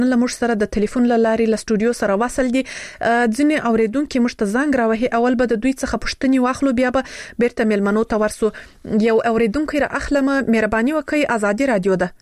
لمر سره د ټلیفون لاري له سټوډیو سره وصل دي ځنې اوریدونکو مشت زنګ راوهي اول به د دوی څخه پښتني واخلو بیا به بیرته ملمنو ته ورسو یو اوریدونکو را اخلم مهرباني وکي ازادي رادیو ده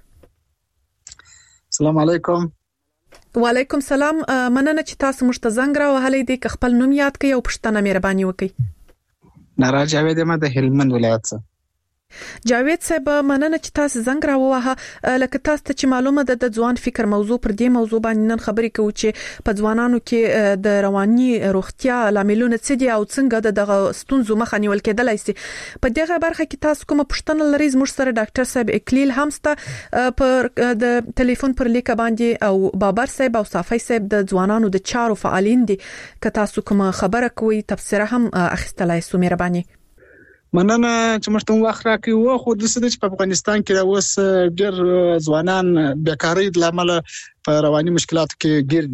السلام علیکم وعلیکم سلام مننه چې تاسو مشت زنګ راوهلې دي خپل نوم یاد کړئ او پښتنه مهرباني وکي ناراض جاوید ما د هلمند ولایت څخه جاوید صاحب مننه چې تاسو زنګ راووهه لکه تاسو ته چې معلومه ده د ځوان فکر موضوع پر دې موضوع باندې نن خبرې کوو چې په ځوانانو کې د رواني روغتیا لاملونه څه دي او څنګه دغه ستونزو مخه نیول کېدلای شي په دغه برخه کې تاسو کوم پوښتنه لرئ زموږ سره ډاکټر صاحب اکلیل همسته پر د ټلیفون پر لیک باندې او بابر صاحب او صافی صاحب د ځوانانو د چارو فعالین دي که تاسو کوم خبره کوي تفسیر هم اخیستلای سو مهرباني مننه چې مرته وخت راکې و خو د سده چې په افغانستان کې اوس ډېر ځوانان بیکاری د لامل په رواني مشکلاتو کې ګیر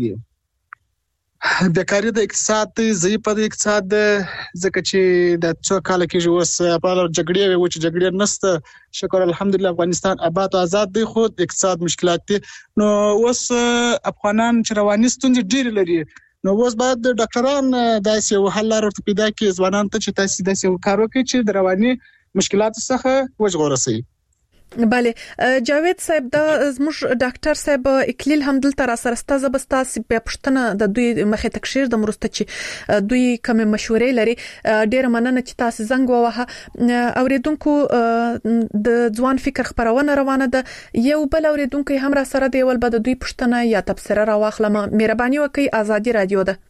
دي بیکاری د اقتصاد دی ضعیف د اقتصاد ځکه چې د څو کال کې اوس په اړه جګړې و چې جګړې نشته شکر الحمدلله افغانستان آباد او آزاد دی خو د اقتصاد مشکلات دي نو اوس افغانان چې رواني ستونزې ډېر لري نو اوس باید ډاکټران داسې وحل لار ورته پیدا کړي ځوانان ته چې تاسو داسې کار وکړي چې د رواني مشکلاتو څخه وژغورل شي بله جاوید صاحب دا زموږ ډاکټر صاحب اکلیل همدلته را سره ستاسو بستاسي په پښتنه د دوی مخه تکشیر د مرسته چې دوی کوم مشورې لري ډیر مننه چې تاسو زنګ ووهه اوریدونکو د ځوان فکر خبرونه روانه ده یو بل اوریدونکو هم را سره دی ول به د دوی پښتنه یا تبصره را واخلم مهرباني وکي ازادي رادیو ده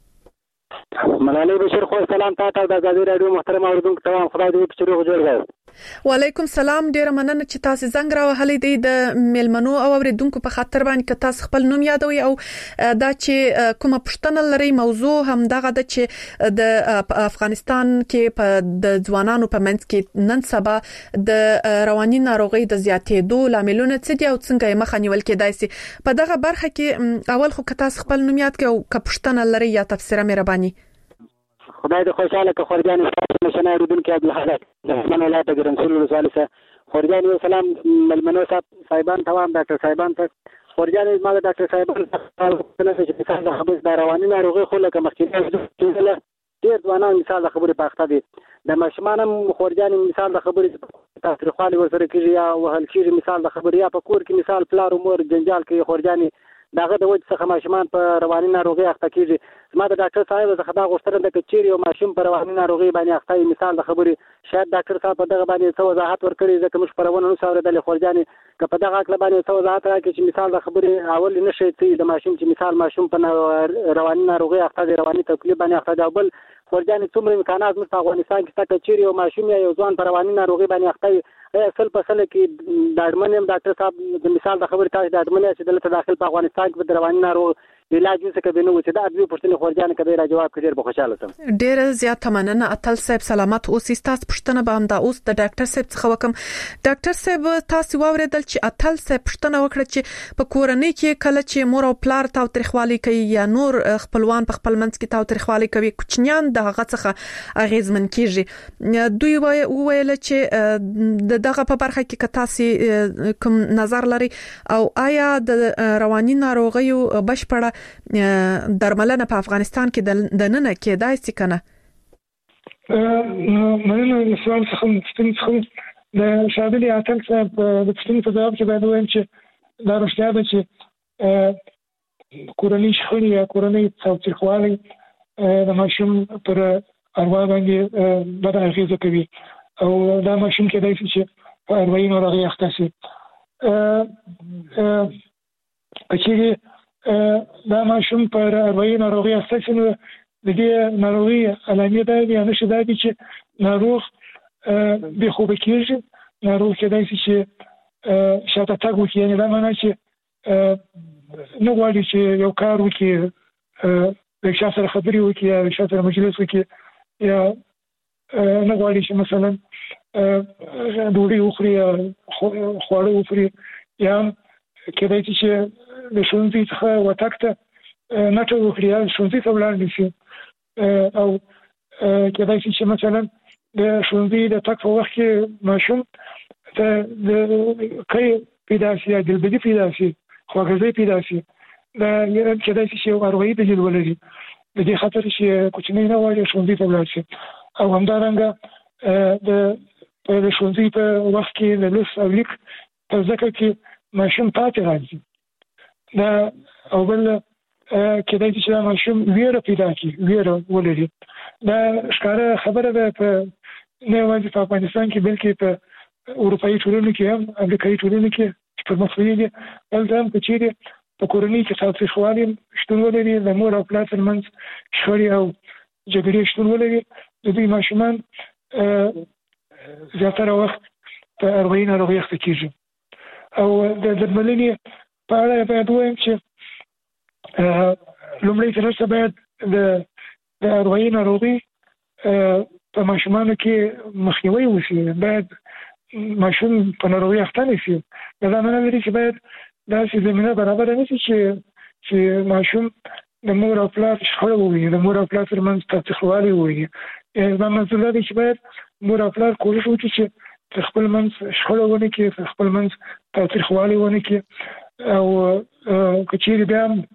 ملالۍ بشیر خو سلام تاسو د ازادي رادیو محترم اوریدونکو ته خدای دې په چیرې جوړ وعلیکم سلام ډیر مننه چې تاسو زنګ راوهلې دي د ملمنو او اوریدونکو په خاطر باندې که تاسو خپل نوم یادوي او دا چې کومه پښتنه لري موضوع هم دغه د چې د افغانستان کې په د ځوانانو په منځ کې نن سبا د رواني ناروغي د زیاتېدو لاملونه څه دي او څنګه یې مخه نیول کېدای شي په دغه برخه کې اول خو که تاسو خپل نوم یاد کړئ او که پښتنه لري یا تفسیر مهرباني خدای دې خوشاله که خورجان استاد مشنه اوریدونکو عبدالحق من ولایت ګرمسول ولسواله خورجان یو سلام ملمنو صاحبان تمام ډاکټر صاحبان ته خورجان ما د ډاکټر صاحبان څخه چې مثال د خبرې د رواني ناروغي خو لکه مخکې ډېر ځوانان مثال د خبرې پاخته دي د ماشومان خورجان مثال د خبرې تاثیرخوالي ورسره کېږي یا وهل کېږي مثال د خبرې یا په کور کې مثال پلار او مور جنجال کوي خورجان داغه د وجه څخه ماشومان په رواني ناروغي اخته کیږي زما د ډاکټر صاحب څخه دا غوښتنه ده چې چیرې یو ماشوم په رواني ناروغي باندې اخته مثال د خبرې شاید ډاکټر صاحب په دغه باندې څه وضاحت ورکړي ځکه موږ پرونه نو څاورېدل خورجانې که په دغه عقل باندې څه وضاحت راکړي چې مثال د خبرې اول نشي چې د ماشوم چې مثال ماشوم په رواني ناروغي اخته دی رواني تکلیف باندې اخته دی بل خورجانې څومره امکانات موږ په افغانستان کې شته چې یو ماشوم یا یو ځوان په رواني ناروغي باندې اخته اصل په اصل کې د اډمن ډاکټر صاحب د مثال د خبرې تاسو د اډمن چې دلته داخل په افغانستان کې د رواني ناروغ علاج څه کوي نو چې دا د پښتنې خورجان کبه را جواب کړي به خوشاله سم ډیر زیات مننه اتل صاحب سلامت اوسئ تاسو پښتنه به هم دا اوس د ډاکټر صاحب څخه وکم ډاکټر صاحب تاسو واوریدل چې اتل صاحب پښتنه وکړه چې په کورنۍ کې کله چې مور او پلار تاو تاریخوالي کوي یا نور خپلوان په خپل منځ کې تاو تاریخوالي کوي کوچنیان دغه څخه اغیزمن کیږي دوی ویل چې دغه په برخه کې کتاسي کوم نظر لري او آیا د رواني ناروغیو بشپړه درملنه په افغانستان کې د نن کې دای څه کنه مننه سوال څخه د شاګردي اتل صاحب د پښتني په ځواب کې باید وایم چې دا رښتیا ده چې کورنۍ شخړې یا کورنۍ تاوتریخوالی د ماشوم پر اروا باندې بد اغېزه کوي او دا ماشوم کېدای شي چې په اروايي ناروغۍ اخته شي کچېرې دا ماشوم پر اروايي ناروغي اخته شي نو د دې ناروغي علامې دا دي نشي دا دي چې ناروغ به خوب کېږي ناروغ کېدای شي چې شاته تاګ وکړي یعنې دا معنی چې نه غواړي چې یو کار وکړي د چا سره خبرې وکړي یا د چا سره مجلس وکړي یا نه غواړي چې مثلا ډوډۍ وخوري یا خواړه وخوري یا کېدای شي چې د ښوونځي څخه وتګ ته نټه وکړي یا ښوونځي ته ولاړ نه شي او کېدای شي چې مثلا د ښوونځي د تګ په وخت کې ماشوم ته د کای پیدا شي یا دلبدي پیدا شي خواږه‌زۍ پیدا شي دا کېدای شي یو اروایي دلیل ولري د دې خاطر چې کوچنی نه وایي ښوونځي ته ولاړ شي او همدارنګه د ښوونځي په وخت کې د لوست او لیک په زده کړه کې ماشوم پاتې راځي دا او بل کېدای شي چې دا ماشوم ویره پیدا کړي ویره ولري دا ښکاره خبره ده په نه یوازې په افغانستان کې بلکې په اروپایي ټولنو کې هم امریکایي ټولنو کې چې پرمختللي دي دلته هم که چیرې په کورنۍ کې تاوتریخوالي شتون ولري د مور او پلار ترمنځ شخړې او جګړې شتون ولري د دوی ماشومان زیاتره وخت په اروایي ناروغۍ اخته کېږي او د درملنې په اړه باید ووایم چې لومړی تر اوسه باید د اروایي ناروغۍ په ماشومانو کې مخنیوي وشي باید ماشوم په ناروغۍ اخته نه شي دا معنی لري چې باید داسې زمینه برابره نه شي چې ماشوم د مور او پلار شخړه وویني د مور او پلار ترمنځ تاوتریخوالی وویني دا منظور دا دی چې باید مور او پلار کوشش وکړي چې تر خپل منځ شخړه ونه کړي تر خپل منځ تاوتریخوالی ونه کړي او که چیرې بیا هم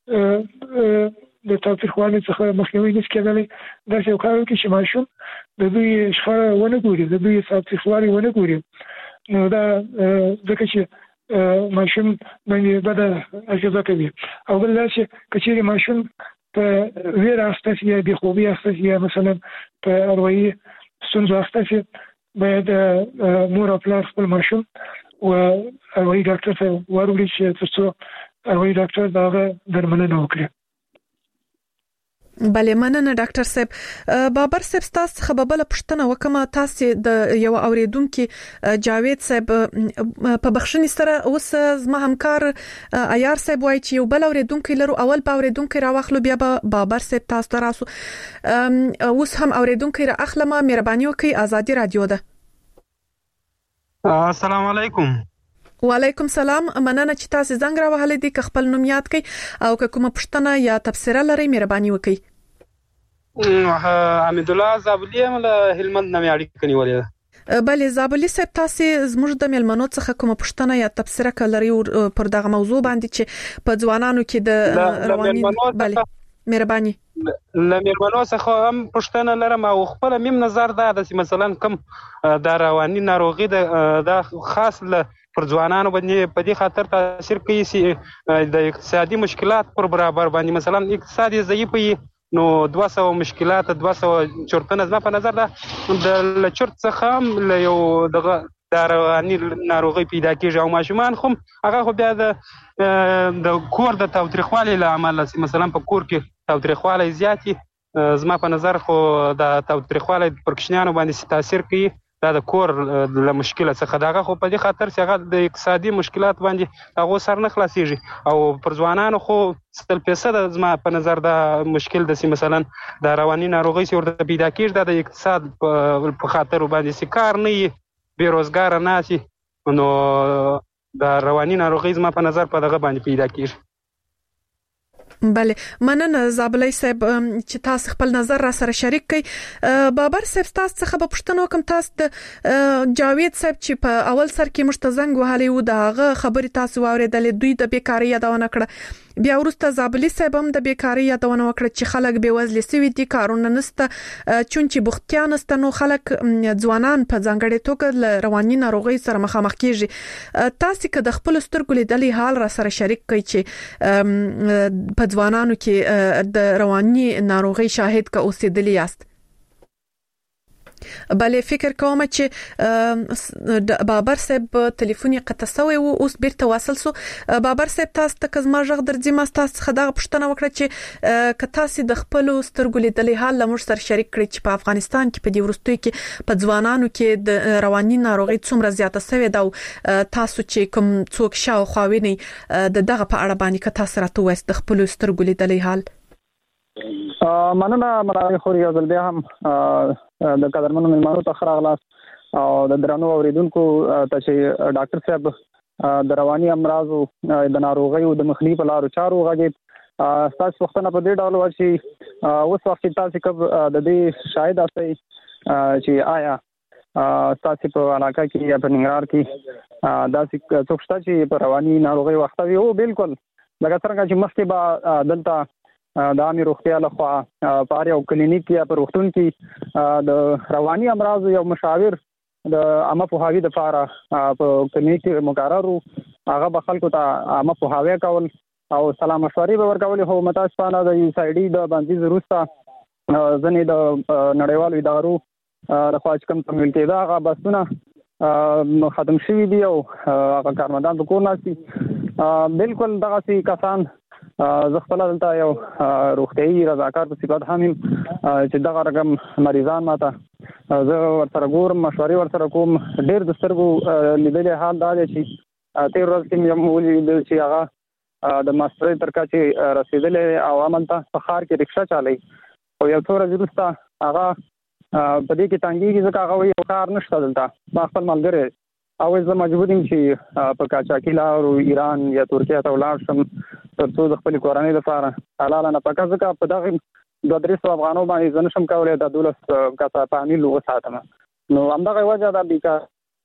د تاوتریخوالي څخه مخنیوي نشي کېدلی داسې یو کار وکړي چې ماشوم د دوی شخړه ونه ګوري د دوی تاوتریخوالی ونه ګوري نو دا ځکه چې ماشوم باندې بده اغېزه کوي او بل دا چې که چیرې ماشوم په ویره اخته شي یا بېخوبي اخته شي یا مثلا په اروایي ستونزو اخته شي باید مور او پلار خپل ماشوم و اروایي ډاکټر ته وروړي چې تر څو اروایي ډاکټر د هغه درملنه وکړي بله مننه ډاکټر صاحب بابر صاحب تاسو څخه بل پښتنه وکم تاسو د یو اوریدونکو جاوید صاحب په بخښنې سره اوس زما همکار عیار صاحب وایي چې یو بل اوریدونکو لرو اول په اوریدونکو راوخلو بیا به بابر صاحب تاسو تراسو اوس هم اوریدونکو را اخلمه مهرباني وکړئ ازادي رادیو ده السلام علیکم وعلیکم سلام مننه چې تاسو زنګ راوهلې دي که خپل نوم یاد کړئ او که کومه پښتنه یا تبصره لري مهرباني وکړئ حمید الله زابلی له هلمند نه اړیکه نیولې ده بله زابلی صاحب تاسو زموږ د ملمنو څخه کومه پښتنه یا تبصره کولري پر دغه موضوع باندې چې په ځوانانو کې د رواني بله مهرباني لمرمنو څخه هم پښتنه لرم او خپل مم نظر دا د مثلا کم د رواني ناروغي د خاص له پر ځوانانو باندې په دې خاطر تاثیر کوي چې د اقتصادي مشکلات پر برابر باندې مثلا اقتصادي ضعیف وي نو 200 مشکلات 200 چورتنه زما په نظر ده د لچورت څخه له یو دغه د رواني ناروغي پیدا کیږي او ماشومان هم هغه خو بیا د کور د تاوتریخوالي له امله مثلا په کور کې تاوتریخوالي زیاتی زما په نظر خو د تاوتریخوالي پر کوچنیانو باندې تاثیر کوي دا د کور له مشکله څخه دغه خو په دې خاطر چې هغه د اقتصادي مشکلات باندې هغه سر نه خلاصيږي او پر ځوانانو خو 100% زما په نظر دا مشکل د مثلا د رواني ناروغي څخه پیدا کیږي د اقتصاد په خاطر باندې سکار نه بیروزګار نه سي نو د رواني ناروغي زما په نظر په دغه باندې پیدا کیږي بله مننه زابلی صاحب چې تاسو خپل نظر را سره شریک کړئ بابر صاحب تاسو څخه په پښتنو کوم تاسو د جاوید صاحب چې په اول سر کې مشتزنګ وهلی و دغه خبري تاسو واوریدلې دوی د بیکاری یادونه کړه بیا ورسته زابلی صاحب هم د بیکاری یادونه وکړه چې خلک بې وزله سوي دي کارونه نسته چونچې بوختیا نسته نو خلک ځوانان په ځانګړې توګه رواني ناروغي سره مخامخ کیږي تاسو که د خپل سترګو لیدلې حال را سره شریک کړئ چې په ځوانانو کې د رواني ناروغي شاهد کا اوسېدلی یاست بله فکر کوم چې بابر صاحب ټلیفون یې قطع شوی و اوس بیرته واصل سو بابر صاحب تاسو ته کزما ژغ درځي ما تاسو خدای پښتنه وکړه چې که تاسو د خپل سترګو لیدلې حال لمر سره شریک کړئ چې په افغانستان کې په دې ورستوي کې په ځوانانو کې د رواني ناروغي څومره زیاته شوې ده تاسو چې کوم څوک شاوخوا ویني دغه په اړه باندې که تاسو راته وایي د خپل سترګو لیدلې حال مننه مرای خوري او بیا هم د قدرمنو ملمانو ته خراغلاس او د درنو اوریدونکو ته چې ډاکټر صاحب د رواني امراضو د ناروغي او د مخنیوي په لارو چارو غږی تاسو وختونه په دې ډول وشي اوس وخت تاسو کب د دې شاهد اوسئ چې آیا تاسو په علاقه کې یا په ننګرهار کې داسې څوک شته چې په رواني ناروغي وخت وي او بالکل لکه څنګه چې مخکې به دلته د عامه روغتیا لخوا په یو کلینیک یا په روغتون کې د رواني امراض یو مشاور د عامه پوهاوی لپاره په کلینیک کې مقرر هغه به خلکو ته عامه پوهاوی کول او سلام مشورې به ورکول. خو متاسفانه د USAID د بندیز وروسته ځینې د نړیوالو ادارو د خوا چې کوم تمویل کېده هغه بسونه ختم شوي دي او هغه کارمندان په کور ناست دي. بالکل دغسې کسان زه خپله دلته یو روغتیایي رضاکار په صفت هم یم چې دغه رقم مریضان ماته زه ورسره ګورم، مشورې ورسره کوم. ډېر د سترګو لیدلی حال دا دی چې تېر ورځ کې مې ولیدل چې هغه د ماسټرۍ تر کچې رسېدلی او هملته په ښار کې رکشه چلوي او یو څو ورځې وروسته هغه په دې کې تنګېږي ځکه هغه وایي یو کار نشته دلته. ما خپل ملګری او زه مجبور یم چې په قاچاقي لارو ایران یا ترکیه ته ولاړ شم تر څو د خپلې کورنۍ لپاره حلاله نفقه، ځکه په دغه 200-300 افغانو باندې زه نشم کولی د 12 کسه فامیل وساتم. نو همدغه وجه دا بیکار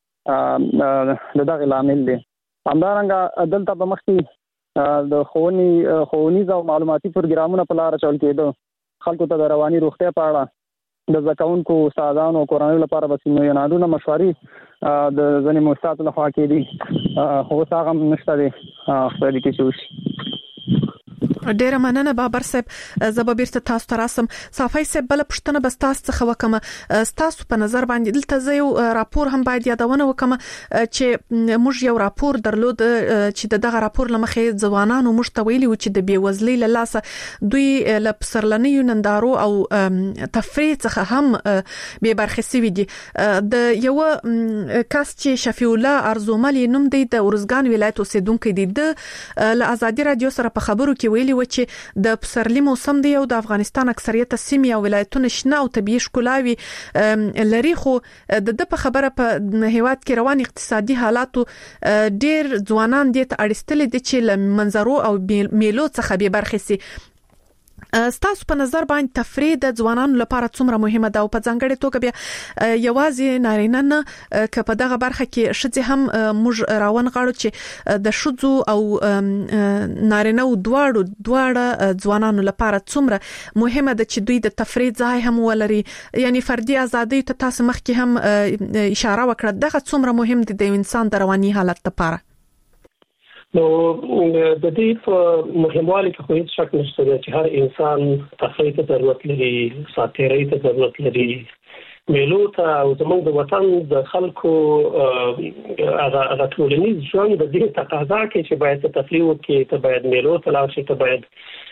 د دغې لامل دی. همدارنګه دلته به مخکې د ښوونیز او معلوماتي پروګرامونه په لاره چول کېده. خلکو ته د رواني روغتیا په اړه د زده کوونکو استادانو او کورنیو لپاره به سیمینارونه مشورې د ځینې مؤسساتو لخوا کېدي، خو اوس هغه هم نشته دی. خدای دې کې چې وشي. ډیره مننه بابر صاحب. زه به بیرته تاسو ته راسم. صافی صاحب بل پښتنه بس تاسو څخه وکم، تاسو په نظر باندې دلته زه یو راپور هم باید یادونه وکم چې موږ یو راپور درلود چې دغه راپور لمخې ځوانانو موږ ته ویلي و چې د بیوزلۍ له لاسه دوی له پسرلنیو نندارو او تفریح څخه هم بې برخې سوي دي. د یو کس چې شفیع الله ارزومل نوم دی د ارزګان ولایت اوسیدونکی دی، د له آزادي رادیو سره په خبرو کې ویلي و چې د پسرلي موسم دی او د افغانستان اکثریت سیمې او ولایتونه شنه او طبيعي ښکلاوي لري، خو د په خبره په هیواد کې روان اقتصادي حالاتو ډیر ځوانان دې ته اړستل دي چې له منظرو او میلو څخه به برخې سي. ستاسو په نظر باندې تفریح د ځوانانو لپاره څومره مهمه ده او په ځانګړي توګه بیا یوازې نارینه نه که په دغه برخه کې ښځې هم موږ راون غواړو چې د ښځو او نارینه دواړه ځوانانو لپاره څومره مهمه ده چې دوی د تفریح ځای هم ولري، یعنی فردي ازادي ته تاسو مخکې هم اشاره وکړه. دغه څومره مهم دي د انسان د رواني حالت لپاره؟ نو د دې په مهموالي کې خو هیڅ شک نشته چې هر انسان تفریح ته ضرورت لري، ساتیرۍ ته ضرورت لري، میلو ته او زموږ د وطن د خلکو هغه ټولنیز ژوند د دې تقاضا کوي چې باید تفریح وکړي، ته باید میلو ته لاړ شي، ته باید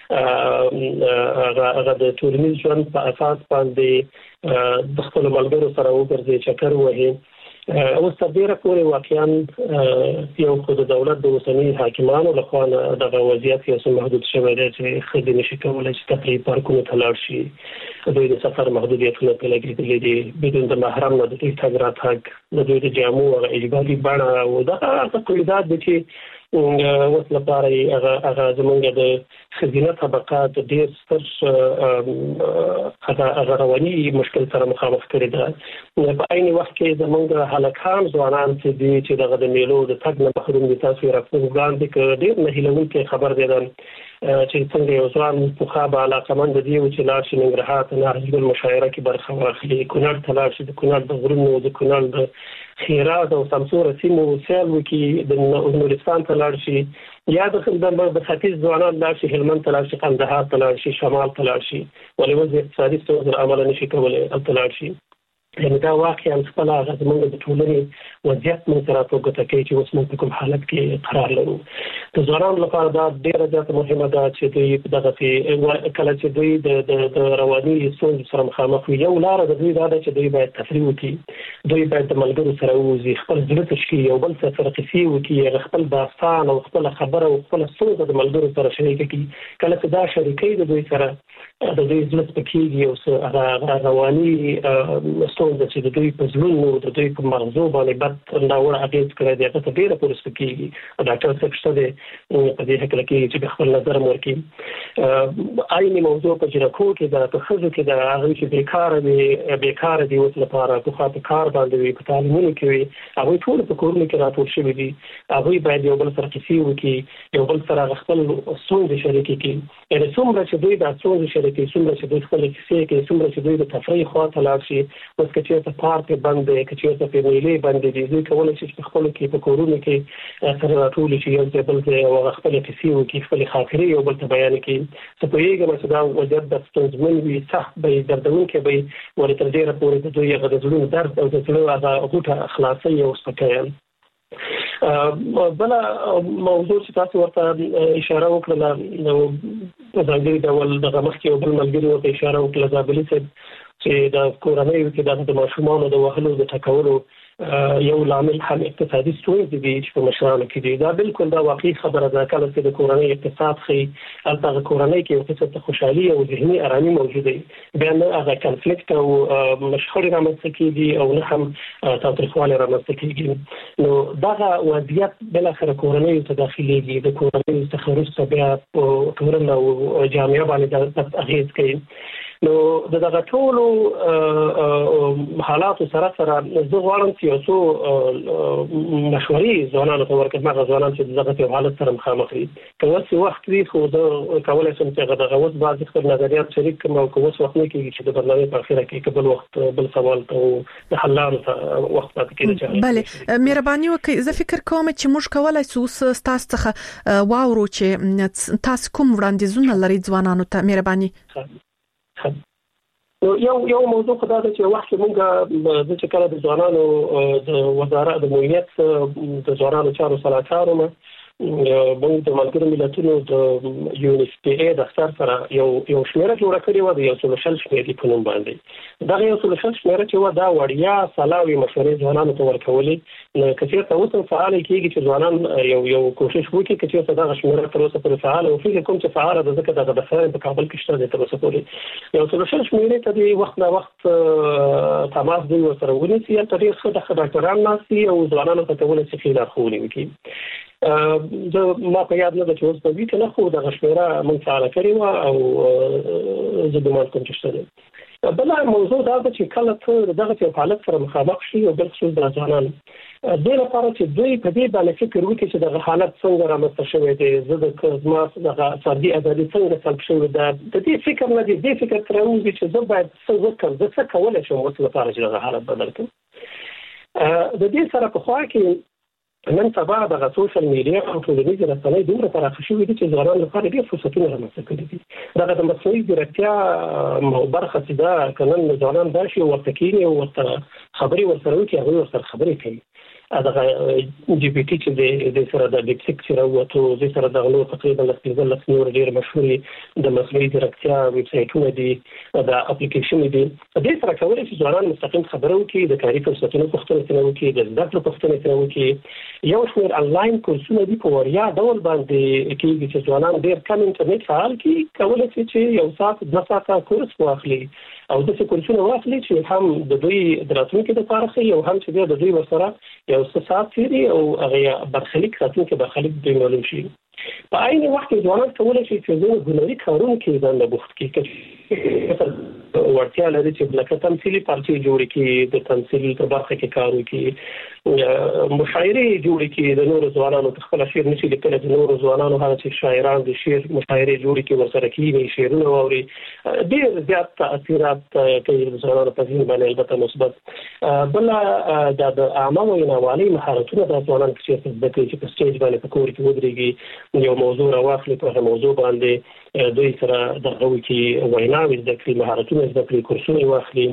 هغه د ټولنیز ژوند په اساس باندې د خپلو ملګرو سره وګرځي، چکر ووهي. اوس تر ډیره پورې واقعا یو خو د دولت د اوسني حاکمانو لخوا دغه وضعیت یو څه محدود شوی دی چې ښځې نشي کولی چې تفریح پارکونو ته لاړ شي. دوی د سفر محدودیتونه پرې لګېدلي دي، بدون د محرم نه د دوی تګ راتګ، د دوی د جامو هغه اجباري بڼه او دغه قیودات دي چې اوس لپاره هغه زموږ د ښځینه طبقات ډېر ستر هغه رواني مشکل سره مخامخ کړي ده. په عین وخت کې زموږ هلکان ځوانان چې دغه د میلو د تګ نه محروم دي. تاسو یې راپور وړاندې کړ، ډېر نهیلونکی خبر دی چې څنګه یو ځوان پخوا به علاقمند دی چې لاړ شي ننګرهار ته نهج المشاعره کې برخه واخلي، کونړ ته لاړ شي، د کونړ د غرونو، د کونړ د خیرات او سمسور سیمو سیل وکړي، د نورستان ته لاړ شي، یا د ختیځ ځوانان لاړ شي، هلمند ته لاړ شي، قندهار ته لاړ شي، شمال ته لاړ شي، ولې وضع اقتصادي ستونزو له امله نشي کولی هلته لاړ شي. یعنې دا واقعا خپل هغه زموږ د ټولنې وضعیت موږ ته راپورته کوي چې اوس موږ په کوم حالت کې قرار لرو. د ځوانانو لپاره دا ډېره زیاته مهمه ده چې دوی دغسې کله چې دوی د رواني ستونزو سره مخامخ وي، یو لاره د دوی دا ده چې دوی باید تفریح وکړي، دوی باید د ملګرو سره ووځي، خپل زړه تشکي، یو بل سره قصې وکړي، خپل داستان او خپله خبره او خپله ستونزه د ملګرو سره شریکه کړي. کله چې دا شریکوي د دوی سره د دوی زړه سپکېږي او څه رواني ستونزه چې د دوی په زړونو د دوی په مغزو باندې بد ناوړه اغېز کړی دی هغه ته ډېره پوره سپکېږي. ډاکټر صاحب شته دی په دې هکله کې چې خپل نظر ورکړي. عیني موضوع په جرکو کې د خزو کې د هغه چې بیکاره دي اوس لپاره په خاطر کار باندې په تعلیمونو کې وي هغه ټول په کورونو کې راټول شوي دي هغه باید یو بل سره کیسې وکړي یو بل سره خپل ستونزې شریکې کړي یعنې څومره چې دوی د ستونزې شریکې څومره چې دوی خپل کیسې کوي څومره چې دوی د تفریح خواته لاړ شي اوس که چېرته پارک بند دی که چېرته په میلې بند دي دوی کولی شي چې په خپلو کې په کورونو کې سره راټول شي یو ځای بل ځای او هغه خپلې کیسې وکړي خپلې خاطرې یو بل ته بیان کړي زه پوهېږم چې دا وضعیت د ستونزمن وي سخت به وي دردونکی به وي ولې تر ډېره پورې د دوی هغه د زړونو درد او د زړه هغه غوټه خلاصوي او سپکوي بله موضوع چې تاسو ورته اشاره وکړله په ځانګړي ډول دغه مخکې یو بل ملګري ورته اشاره وکړله زابلي صاحب چې د کورنیو کې د ماشومانو د وهلو د ټکولو یو لامل هم اقتصادي ستونزې دي چې په مشرانو کې دي دا بالکل دا واقعي خبره ده کله چې د کورنۍ اقتصاد ښي هلته هغه کورنۍ کې یو قسم ته خوشحالي او ذهني ارامي موجوده وي بیا نه هغه کنفلیکټ او شخړې رامنځته کېږي او نه هم تاوتریخوالی رامنځته کېږي نو دغه وضعیت بالاخره کورنیو ته داخلېږي د کورنیو څخه وروسته بیا په ټولنه او جامعه باندې اغېز کوي نو دغه ټولو حالاتو سره زه غواړم چې یو څو مشورې ځوانانو ته ورکړم هغه ځوانان چې دغه یو حالت سره مخامخ دي که اوس وخت وي خو زه کولی شم چې دغه اوس بعضې خپل نظریات شریک کړم او که اوس وخت نه کېږي چې د برنامې په اخره کې که بل وخت بل سوال ته د حل لارو ته وخت پاتې کېږي بله مهرباني وکړئ زه فکر کوم چې موږ کولی شو اوس ستاسو څخه واورو چې تاسو کوم وړاندیزونه لرئ ځوانانو ته مهرباني یو موضوع خو دا ده چې وخت موږ د چې کله د ځوانانو د وزارت د مدیریت د ځوانانو چارو سلاکار وم موږ د ملګرو ملتونو د UNFPA دفتر سره یو شمیره جوړه کړې وه د 100 شمیرې په نوم باندې دغه 100 شمیره چې وه دا وړیا سلاوي مشورې ځوانانو ته ورکولې نو که چېرته اوس هم فعاله کېږي چې ځوانان یو کوشش وکړي که چېرته دغه شمیره تر اوسه پورې فعاله او فکر کوم چې فعاله ده ځکه دغه دفتر په کابل کې شته دی تر اوسه پورې 100 شمیرې ته د وخت نه وخت تماس دوی ورسره ونیسي هلته ډېر ښه ډاکټران ناست دي او ځوانانو ته کولی شي ښې لارښوونې وکړي ما په یاد نه ده چې اوس به وي که نه خو دغه شمېره موږ فعاله کړې وه او زه ګمان کوم چې شته دی بله موضوع دا ده چې کله ته د دغه یو حالت سره مخامخ شي او بالخصوص د ځوانانو دې لپاره چې دوی په دې باندې فکر وکړي چې دغه حالت څنګه رامنځته شوی دی زه زما دغه فردي ازادي څنګه سلب شوې ده د دې فکر نه دی دې فکر ته راوځي چې زه باید څه وکړم زه څه کولی شم اوس لپاره چې دغه حالت بدل کړم د دې سره پخوا کې نن سبا دغه سوشل میډیا او ټولنیزې رسنۍ دومره پراخه شوي دي چې ځوانانو لپاره ډېر فرصتونه رامنځته کړي دي دغه د مصنوعي ځیرکتیا برخه چې ده که نن ځوانان دا شي ورته کښېني او ورته خبرې ورسره وکړي هغوی ورسره خبرې کوي دغه GPT چې د سره د ډیپسیک چې راووتو د سره دغه نور تقریبا 15 نور ډېر مشهورې د مصنوعي ځیرکتیا ویب سایټونه دي د اپلیکیشن دي دې سره کولی شي ځوانان مستقیم خبره وکړي د کاري فرصتونو پوښتنې ترې وکړي د زده کړو پوښتنې ترې وکړي یو شمېر انلاین کورسونه دي په وړیا ډول باندې کېږي چې ځوانان ډېر کم انټرنیټ فعال کړي کولی شي چې یو ساعت 2 ساعته کورس واخلي او داسې کورسونه واخلي چې هم د دوی د راتلونکي دپاره ښه او هم چې بیا د دوی ورسره یو څه ساعت تېري او هغه برخلیک راتلونکي برخلیک دوی معلوم شي په عین وخت کې ځوانان کولی شي چې د هنري کارونو کې ځان بوخت کړي وړتیا لري چې لکه تمثیلي پارچې جوړې کړي د تمثیل په برخه کې کار وکړي مشاعرې جوړې کړي د نورو ځوانانو ته خپل شعر نشي لیکلی د نورو ځوانانو هغه چې شاعران د شعر مشاعرې جوړې کړي ورسره کښېني شعرونه واوري ډېر زیات تاثیرات کوي د ځوانانو په ذهن باندې البته مثبت بله د عامه ویناوالۍ مهارتونه د ځوانانو په چېرته زده کوي چې په سټیج باندې په کور کې ودرېږي یو موضوع راواخلي په هغه موضوع باندې دوی سره دغه وکړي ویناوې زده کړي مهارتونه زده کړي کورسونه واخلي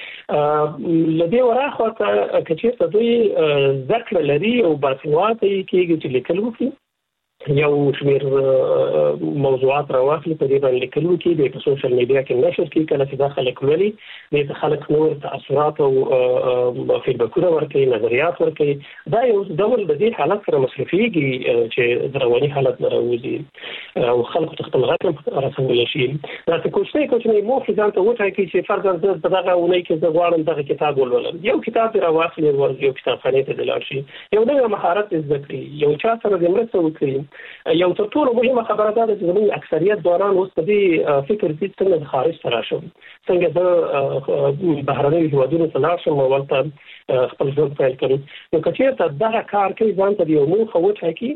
له دې وراخوا که چېرته دوی زده کړه لري او باسواده یې کېږي چې لیکل وکړي یو شمېر موضوعات راواخلي په دې باندې لیکل وکړي د په سوشل میډیا کې نشر کړي کله چې دا خلک لولي دې ته خلک نور تاثرات او فیډبکونه ورکوي نظریات ورکوي دا یو ډول د دې حالت سره مصرفېږي چې د رواني حالت نه راوځي او خلکو ته خپل غږ رسولی شي داسې کوچنۍ موخې ځان ته وټاکي چې فرضاً زه په دغه اونۍ کې زه غواړم دغه کتاب ولولم یو کتاب دې راواخلي یو کتابخانې ته دې لاړ شي یو نوی مهارت دې زده کړي یو چا سره دې مرسته وکړي یو تر ټولو مهمه خبره ده چې زموږ اکثریت ځوانان اوس په دې فکر کې څنګه خارج ته راشم، څنګه د بهرنیو هیوادونو ته لاړ شم او ولته خپل ژوند پیل کړم. نو که چېرته دغه کار کوي ځان ته یو موخه وټاکي،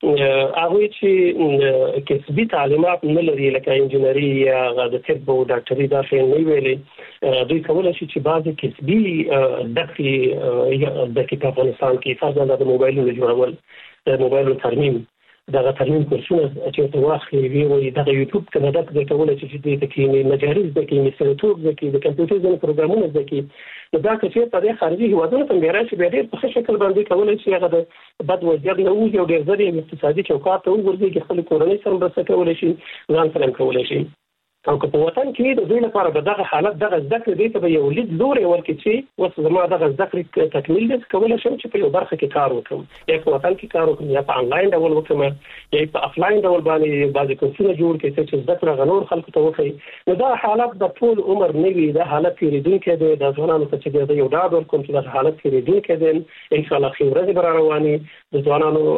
هغه چې کسبي تعلیمات نه لري لکه انجینری یا د طب او ډاکټري دا شی نه ویلي، دوی کولای شي چې بعضې کسبي زده کړې د په افغانستان کې فرضاً د موبایلونو جوړول، د موبایلونو ترمیم، دغه ترمیم کورسونه چې واخلي وي دغه یوټیوب کنه د کولای شي چې د کې مجاري زده کړي، مثلتوب زده کړي، د کمپیوټر ځینې پروګرامونه زده کړي. نو دا که چېرته د خارجي هیوادونو ته بیا راشي بیا ډېر په ښه شکل باندې کولای شي هغه د بد وضعیت نه ووځي او ډېر زر یې اقتصادي چوکاټ ته وغورځېږي، خپلې کورنۍ سره مرسته کولی شي، ځان سره هم کولی شي. او که په وطن کې د دوی لپاره به دغه حالت دغه زده کړې دوی ته به یو لید لوری ورکړي چې اوس زما دغه زده کړې تکمیل دی، کولی شم چې په یو برخه کې کار وکړم، یا په وطن کې کار وکړم، یا په انلاین ډول وکړم، یا په افلاین ډول باندې بعضې کورسونه جوړ کړي چې زده کړه نور خلکو ته وښیي. نو دا حالت د ټول عمر نه وي، دا حالت تېرېدونکی دی. د ځوانانو ته چې دی یو ډاډ ورکوم چې دا حالت تېرېدونکی دی، انشاءالله ښې ورځې به را روانې د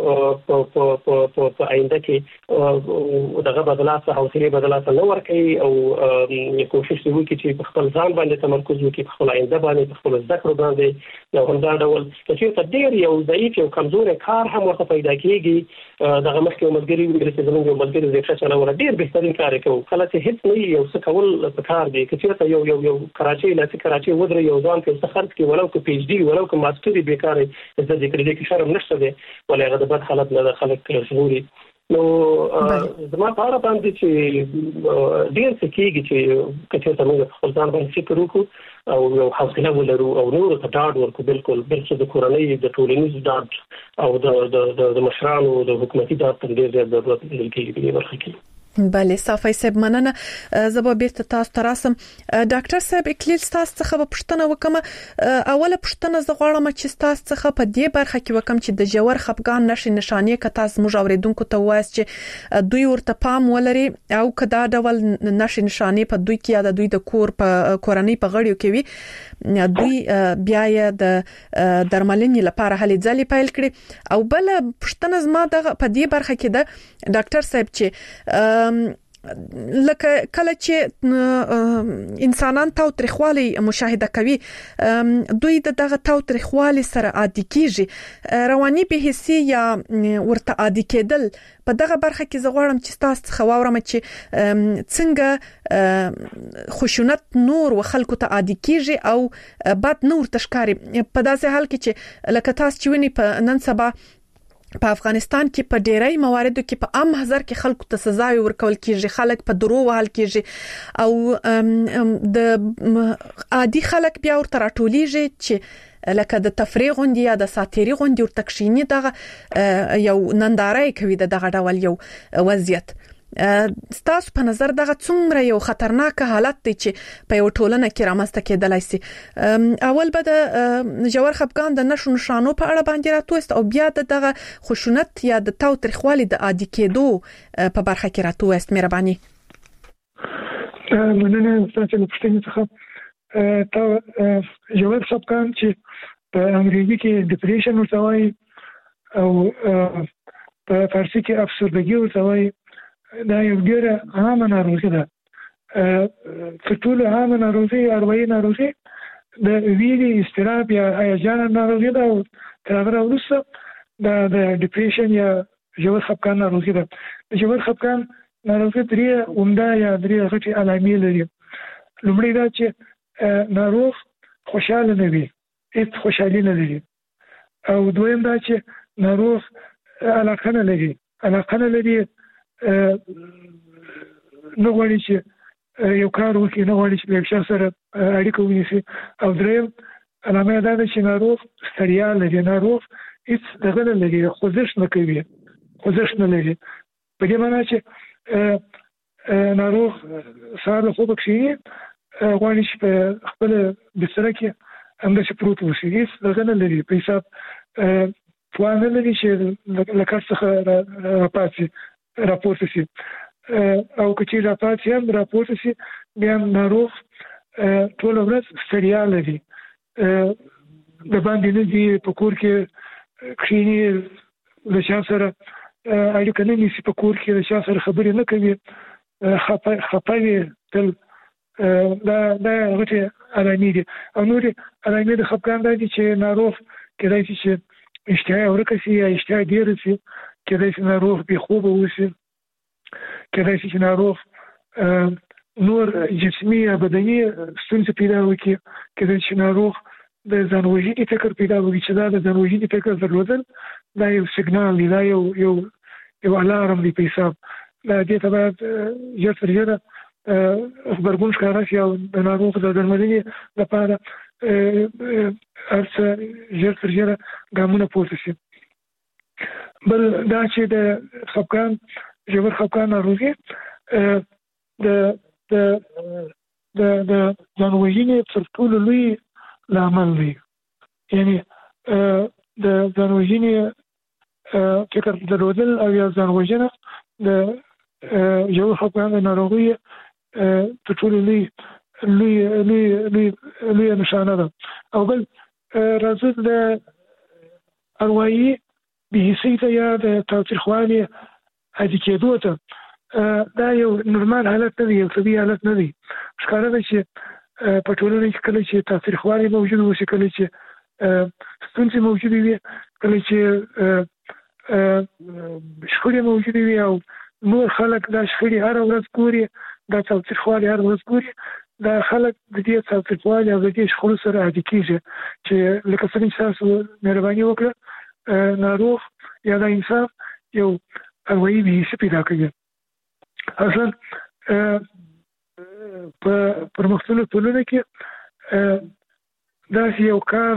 ځوانانو په آینده کې دغه بدلات حوصلې بدلات نه ورکوي او کوشش وکړي چې په خپل ځان باندې تمرکز وکړي، په خپل آینده باندې، په خپل زده کړو باندې. یو همدا ډول که چېرته ډېر یو ضعیف یو کمزوری کار هم ورته پیدا کېږي، دغه مخکې یو ملګري ویل چې زموږ یو ملګري رکشه چلوله، ډېر بهترین کار یې کوو. کله چې هېڅ نه وي یو څه کول پکار دی. که چېرته یو کراچۍ لاسي کراچۍ ودرې یو ځوان که څه خرڅ کړي، ولو که پی ایچ ډي ولو که ماسټر یې بېکاره زده کړي، دې کې شرم نشته دی، ولې هغه د بد حالت نه د خلک ژغوري. نو زما په اړه باندې چې ډېر څه کېږي چې که چېرته موږ خپل ځان باندې فکر وکړو او یو حوصله ولرو او نورو ته ډاډ ورکړو، بلکې د کورنۍ د ټولنیز ډاډ او د مشرانو د حکومتي ډاډ ته ډېر زیات ضرورت لیدل کېږي په دې برخه کې. بله صافی صاحب مننه. زه به بیرته تاسو ته راسم. ډاکټر صاحب اکلیل تاسو څخه به پوښتنه وکم. اوله پوښتنه زه غواړم چې تاسو څخه په دې برخه کې وکم چې د جوړ خپګان نشانې که تاسو موږ اوریدونکو ته وایي چې دوی ورته پام ولري او کدا ډول نشانې په دوی کې یا د دوی د کورنۍ په غړیو کې وي، دوی بیا یې د درملنې لپاره هلې ځلې پیل کړي. او بل پوښتنه زما د په دې برخه کې د ډاکټر صاحب چې لکه کله چې انسانان تاوتریخوالي مشاهده کوي، دوی دغه تاوتریخوالي سره عادي کیږي، رواني به حسي یا ورته عادي کېدل. په دغه برخه کې زه غواړم چې تاسو څخه واورم چې څنګه خشونت نور و خلکو ته عادي کیږي او بد نور تشکاري په داسې حال کې چې لکه تاسو چې ونی په نن سبا په افغانستان کې په ډیری مواردو کې په عام محضر کې خلکو ته سزاوي ورکول کیږي، خلک په درو وهل کیږي او د عادي خلک بیا ورته راټولېږي چې لکه د تفریح غونډې یا د ساتيري غونډې ورته کښینی دغه یو ننداره کوي دغه ډول یو وضعیت. ستاسو په نظر دغه څومره یو خطرناک حالت دی چې په یو ټولنه کې رامنځته کېدلای شي؟ اول به د جوړ خپګان د نشو نشانو په اړه باندې راتوست او بیا دغه خشونت یا د تاوتریخوالي د عادي کېدو په برخه کې راتوست. مهرباني. مننه تاسو له پوښتنې څخه. جوړ خپګان چې په انګریزي کې ډیپریشن ورته وایي او په فارسي کې افسردګي ورته وایي، دا یو ډېره عامه ناروغي ده. تر ټولو عامه ناروغي اروايي ناروغي د ویرې، اضطراب یا هیجان ناروغي ده او تر هغه وروسته د ډیپریشن یا ژور خپګان ناروغي ده. د ژور خپګان ناروغي درې عمده یا درې غټې علامې لري. لومړی دا چې ناروغ خوشاله نه وي، هیڅ خوشحالي نه لري. او دویم دا چې ناروغ علاقه نه لري، نه غواړي چې یو کار وکړي، نه غواړي چې له یو شخص سره اړیکه ونیسي. او دریم علامه دا ده چې ناروغ ستړیا لري، ناروغ هیڅ دغه نه لري، خوځښت نه کوي، خوځښت نه لري. په دې معنی چې ناروغ سهار له خوبه کښېني، غواړي چې په خپله بستره کې همداسې پروت اوسي، هیڅ دغه نه لري، په حساب توان نه لري چې له کار څخه راپاڅي، راپورته شي. او که چې راپاڅي هم راپورته شي، بیا هم ناروغ ټوله ورځ ستړیا لري، د باندې نه ځي، په کور کې کښېني، له چا سره اړیکه نه نیسي په کور کې د چا سره خبرې نه کوي خپه وي تل دا غټه علامې دي. او نورې علامې د خپګان دا دي چې ناروغ کېدای شي چې اشتها ورکه شي یا اشتها ډېره شي، کېدای شي ناروغ بې خوبه اوسي، کېدای شي چې ناروغ نور جسمي یا بدني ستونزې پیدا وکړي، کېدای شي ناروغ د ځان وژنې فکر پیدا وکړي چې دا د ځان وژنې فکر درلودل دا یو سیګنال دی، دا یو الارم دی په حساب. دا دې ته باید ژر تر ژره غبرګون ښکاره شي او د ناروغ د درملنې لپاره هر څه ژر تر ژره ګامونه پورته شي. بل دا چې د خپګان ژور خپګان ناروغي د ځان وژنې تر ټولو لوی لامل دی. یعنی د ځان وژنې فکر درلودل او یا ځان وژنه د ژور خپګان د ناروغۍ تر ټولو لوی نشانه ده. او بل راځي د اروايي بېحسۍ ته یا د تاوتریخوالي عادي کېدو ته. دا یو نورمال حالت نه دی، یو طبیعي حالت نه دی. ښکاره ده چې په ټولنه کې کله چې تاوتریخوالي موجود وشي، کله چې ستونزې موجودې وي، کله چې شخړې موجودې وي او نور خلک دا شخړې هره ورځ ګوري، دا تاوتریخوالي هره ورځ ګوري، دا خلک د دې تاوتریخوالي او د دې شخړو سره عادي کېږي چې لکه څنګه چې تاسو مهرباني وکړه ناروغ یا دا انسان یو اروايي بېحسي پیدا کوي. اصلا په پرمختللو ټولنو کې داسې یو کار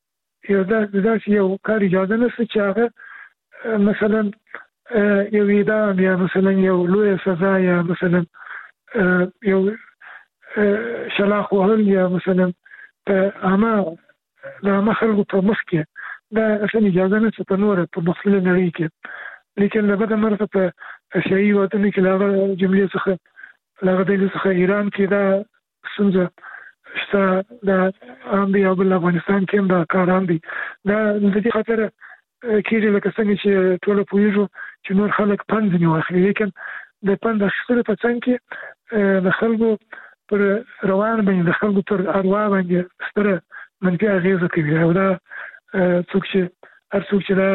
اجازه نشته چې هغه مثلا یو اعدام یا مثلا یو لویه سزا یا مثلا یو شلاق وهل یا مثلا د عامه خلکو په مخ کې دا اصلا اجازه نشته په نوره په مختلفه نړۍ کې. لیکن له بده مرغه په اسیایي هېوادونو کې له هغه جملې څخه له هغه ډلې څخه ایران کې دا ستونزه شته، دا عام دی او بل افغانستان کې هم دا کار عام دی. دا د دې خاطره کېږي لکه څنګه چې ټوله پوهېږو چې نور خلک پند ځینې واخلي، لیکن د پند اخیستلو په څنګ کې د خلکو پر روان باندې د خلکو پر اروا باندې ستره منفي اغېزه کوي. او دا هر څوک چې دا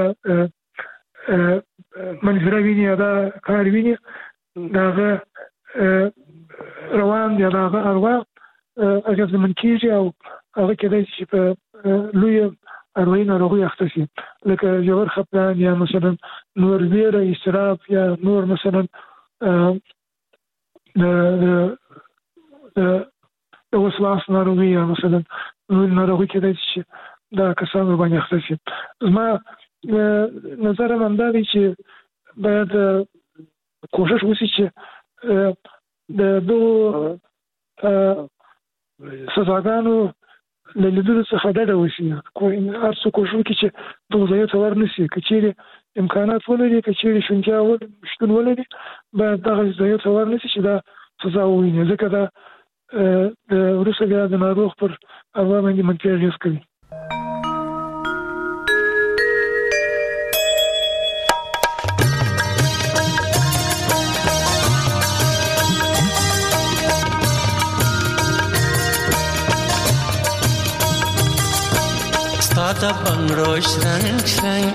منظره ویني یا دا کار ویني د هغه روان یا د هغه اروا اغېزمن کېږي او هغه کېدای شي چې په لویه اروايي ناروغۍ اخته شي، لکه ژور خپګان یا مثلا نور ویره، اضطراب یا نور مثلا د وسواس ناروغي یا مثلا نور ناروغي کېدای شي دا کسان باندې اخته شي. زما نظر هم دا دی چې باید کوشش وشي چې د دغو سزاګانو له لیدلو څخه ډډه وشي. هر څوک کوشش وکړي چې دغو ځایونو ته ورنشي. که چېرې امکانات ولري، که چېرې شونتیا شتون ولري، باید دغه ځایونو ته ورنشي چې دا سزا وویني، ځکه دا د وروسته بیا د ناروغ پر اروا باندې منفي اغېز کوي. ساده بنگړو شرنګ شرنګ،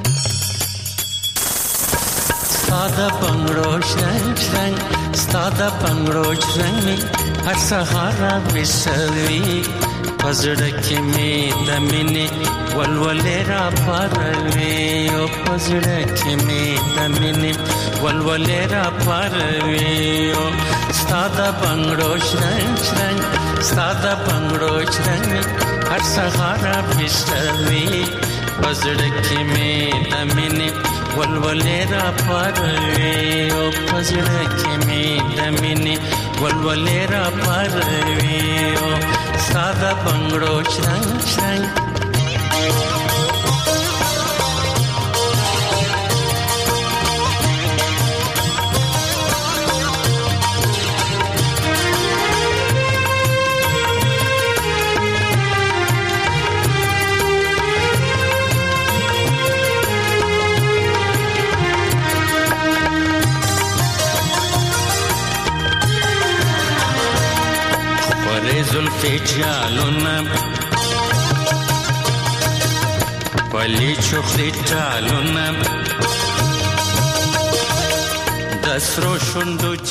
ساده بنگړو شرنګ شرنګ، ساده بنگړو شرنګ می هر سهار وسوي پزړه کې می د مینې ولولې را پروي، او پزړه کې می د مینې ولولې را پروي. ساده بنگړو شرنګ شرنګ، ساده بنگړو شرنګ هر سهار وسوي پزړه کې می د مینې ولولې را پروي، او پزړه کې می د مینې ولولې را پروي. ساده بنگړو شرنګ شرنګ زلفې جالونه پلي چوخلي ټالونه د سرو شونډو